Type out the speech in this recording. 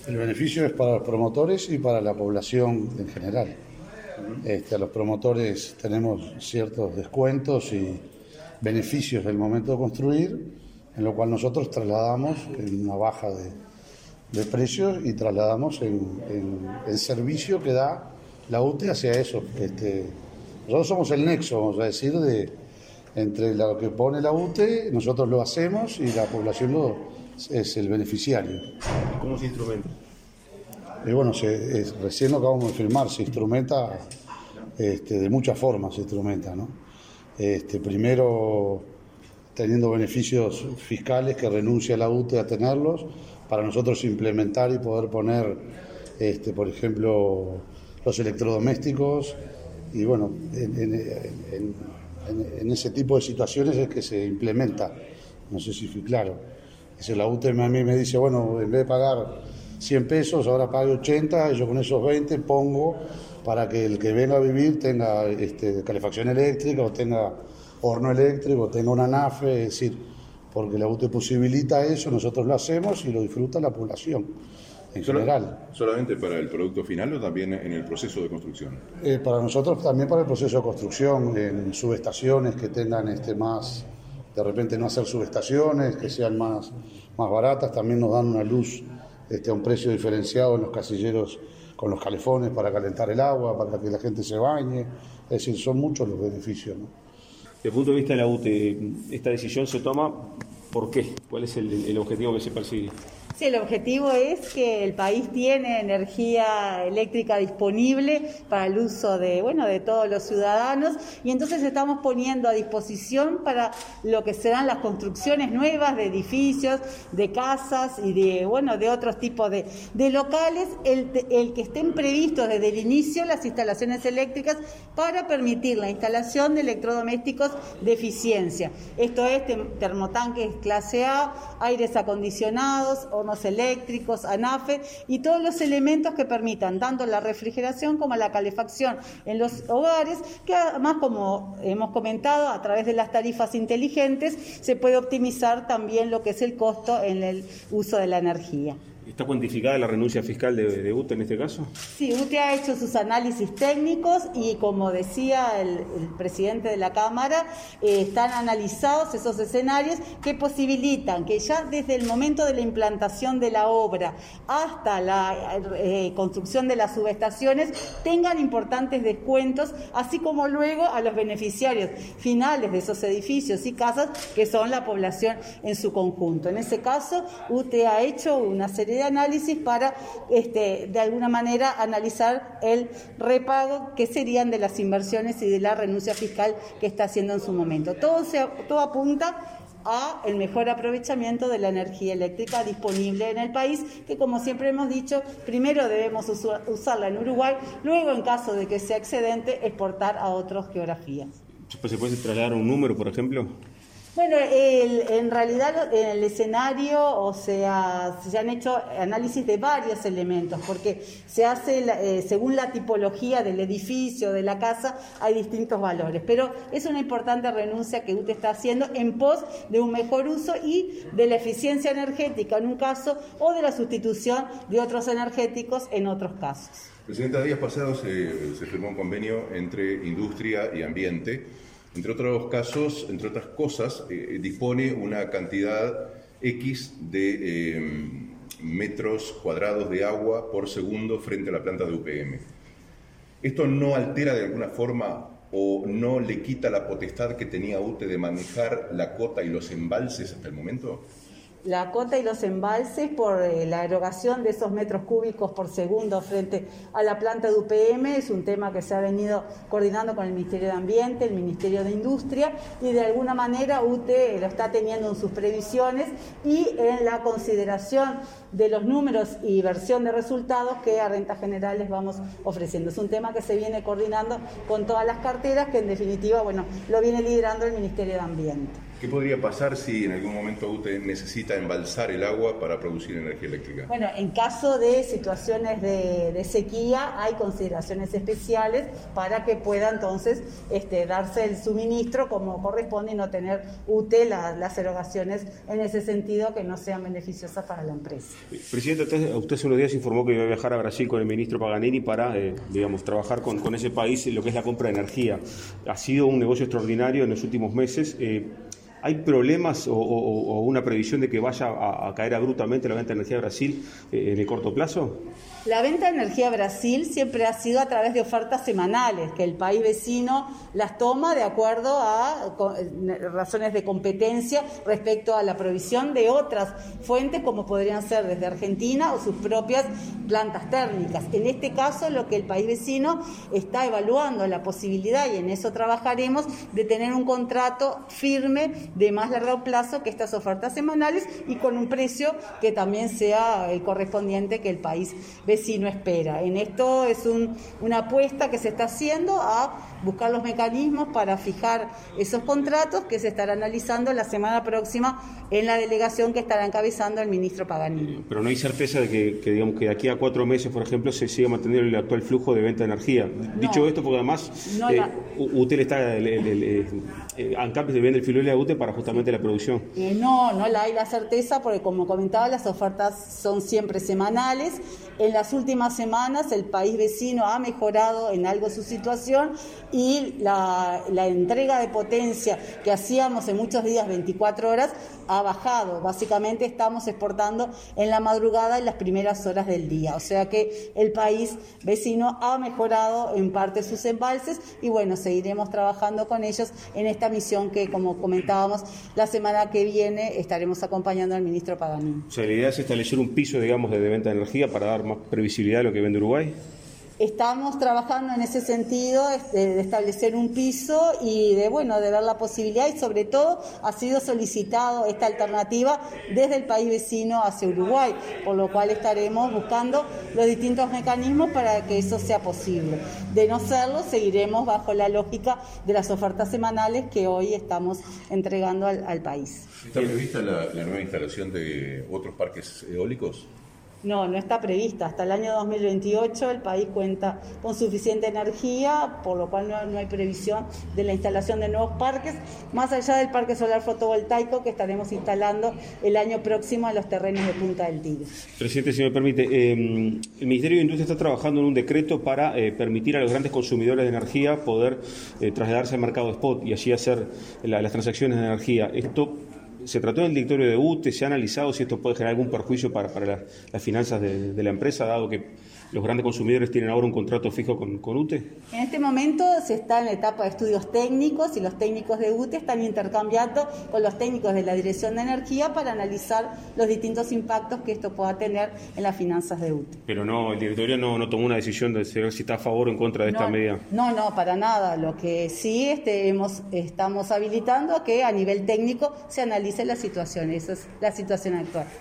El beneficio es para los promotores y para la población en general. A los promotores tenemos ciertos descuentos y beneficios del momento de construir, en lo cual nosotros trasladamos en una baja de precios y trasladamos en el servicio que da la UTE hacia eso. Nosotros somos el nexo, vamos a decir, entre lo que pone la UTE, nosotros lo hacemos y la población es el beneficiario. ¿Cómo se instrumenta? Y bueno, recién lo acabamos de firmar, se instrumenta de muchas formas, se instrumenta, ¿no? Primero, teniendo beneficios fiscales que renuncia la UTE a tenerlos, para nosotros implementar y poder poner, por ejemplo, los electrodomésticos, y bueno, en ese tipo de situaciones es que se implementa. No sé si fui claro. La UTE a mí me dice, bueno, en vez de pagar 100 pesos, ahora pague 80, y yo con esos 20 pongo para que el que venga a vivir tenga calefacción eléctrica, o tenga horno eléctrico, o tenga una ANAFE, es decir, porque la UTE posibilita eso, nosotros lo hacemos y lo disfruta la población en general. ¿Solamente para el producto final o también en el proceso de construcción? Para nosotros también para el proceso de construcción, en subestaciones que tengan más, de repente no hacer subestaciones, que sean más baratas, también nos dan una luz a un precio diferenciado en los casilleros con los calefones para calentar el agua, para que la gente se bañe, es decir, son muchos los beneficios, ¿no? Desde el punto de vista de la UTE, ¿esta decisión se toma por qué? ¿Cuál es el objetivo que se persigue? Sí, el objetivo es que el país tiene energía eléctrica disponible para el uso de todos los ciudadanos, y entonces estamos poniendo a disposición para lo que serán las construcciones nuevas de edificios, de casas y de otros tipos de locales, el que estén previstos desde el inicio las instalaciones eléctricas para permitir la instalación de electrodomésticos de eficiencia. Esto es termotanques clase A, aires acondicionados, hornos eléctricos, ANAFE y todos los elementos que permitan tanto la refrigeración como la calefacción en los hogares, que además, como hemos comentado, a través de las tarifas inteligentes se puede optimizar también lo que es el costo en el uso de la energía. ¿Está cuantificada la renuncia fiscal de UTE en este caso? Sí, UTE ha hecho sus análisis técnicos y, como decía el presidente de la Cámara, están analizados esos escenarios que posibilitan que ya desde el momento de la implantación de la obra hasta la construcción de las subestaciones tengan importantes descuentos, así como luego a los beneficiarios finales de esos edificios y casas, que son la población en su conjunto. En ese caso, UTE ha hecho una serie de análisis para, de alguna manera, analizar el repago que serían de las inversiones y de la renuncia fiscal que está haciendo en su momento. Todo apunta a el mejor aprovechamiento de la energía eléctrica disponible en el país, que, como siempre hemos dicho, primero debemos usarla en Uruguay, luego, en caso de que sea excedente, exportar a otras geografías. ¿Se puede trasladar un número, por ejemplo? Bueno, en realidad en el escenario, se han hecho análisis de varios elementos, porque se hace según la tipología del edificio, de la casa, hay distintos valores, pero es una importante renuncia que UTE está haciendo en pos de un mejor uso y de la eficiencia energética en un caso, o de la sustitución de otros energéticos en otros casos. Presidenta, días pasados se firmó un convenio entre industria y ambiente. Entre otras cosas, dispone una cantidad X de metros cuadrados de agua por segundo frente a la planta de UPM. ¿Esto no altera de alguna forma o no le quita la potestad que tenía UTE de manejar la cota y los embalses hasta el momento? La cota y los embalses, por la erogación de esos metros cúbicos por segundo frente a la planta de UPM, es un tema que se ha venido coordinando con el Ministerio de Ambiente, el Ministerio de Industria, y de alguna manera UTE lo está teniendo en sus previsiones y en la consideración de los números y versión de resultados que a Rentas Generales vamos ofreciendo. Es un tema que se viene coordinando con todas las carteras, que en definitiva, lo viene liderando el Ministerio de Ambiente. ¿Qué podría pasar si en algún momento UTE necesita embalsar el agua para producir energía eléctrica? Bueno, en caso de situaciones de sequía hay consideraciones especiales para que pueda entonces darse el suministro como corresponde y no tener UTE las erogaciones en ese sentido que no sean beneficiosas para la empresa. Presidente, usted hace unos días informó que iba a viajar a Brasil con el ministro Paganini para, trabajar con ese país en lo que es la compra de energía. Ha sido un negocio extraordinario en los últimos meses. ¿Hay problemas o una previsión de que vaya a caer abruptamente la venta de energía de Brasil en el corto plazo? La venta de energía a Brasil siempre ha sido a través de ofertas semanales, que el país vecino las toma de acuerdo a razones de competencia respecto a la provisión de otras fuentes, como podrían ser desde Argentina o sus propias plantas térmicas. En este caso, lo que el país vecino está evaluando la posibilidad, y en eso trabajaremos, de tener un contrato firme de más largo plazo que estas ofertas semanales y con un precio que también sea el correspondiente que el país vecino espera. En esto es una apuesta que se está haciendo a buscar los mecanismos para fijar esos contratos que se estará analizando la semana próxima en la delegación que estará encabezando el ministro Paganini. Pero no hay certeza de que digamos que de aquí a 4 meses, por ejemplo, se siga manteniendo el actual flujo de venta de energía. No. Dicho esto, porque además UTE está ANCAP se vende el filete a UTE para justamente la producción. No hay la certeza, porque como comentaba, las ofertas son siempre semanales. En las últimas semanas el país vecino ha mejorado en algo su situación y la entrega de potencia que hacíamos en muchos días, 24 horas, ha bajado. Básicamente estamos exportando en la madrugada en las primeras horas del día. O sea que el país vecino ha mejorado en parte sus embalses y bueno, seguiremos trabajando con ellos en esta misión que, como comentábamos, la semana que viene estaremos acompañando al ministro Paganini. O sea, la idea es establecer un piso, digamos, de venta de energía para dar más previsibilidad a lo que vende Uruguay. Estamos trabajando en ese sentido, de establecer un piso y de ver la posibilidad, y sobre todo ha sido solicitado esta alternativa desde el país vecino hacia Uruguay, por lo cual estaremos buscando los distintos mecanismos para que eso sea posible. De no serlo, seguiremos bajo la lógica de las ofertas semanales que hoy estamos entregando al país. ¿Está prevista la nueva instalación de otros parques eólicos? No está prevista. Hasta el año 2028 el país cuenta con suficiente energía, por lo cual no hay previsión de la instalación de nuevos parques, más allá del parque solar fotovoltaico que estaremos instalando el año próximo en los terrenos de Punta del Tigre. Presidente, si me permite, el Ministerio de Industria está trabajando en un decreto para permitir a los grandes consumidores de energía poder trasladarse al mercado spot y así hacer las transacciones de energía. Esto se trató en el directorio de UTE, se ha analizado si esto puede generar algún perjuicio para las finanzas de la empresa, dado que los grandes consumidores tienen ahora un contrato fijo con UTE. En este momento se está en la etapa de estudios técnicos y los técnicos de UTE están intercambiando con los técnicos de la Dirección de Energía para analizar los distintos impactos que esto pueda tener en las finanzas de UTE. Pero el directorio no tomó una decisión de si está a favor o en contra de esta medida. No, para nada. Lo que sí estamos habilitando a que a nivel técnico se analice la situación. Esa es la situación actual.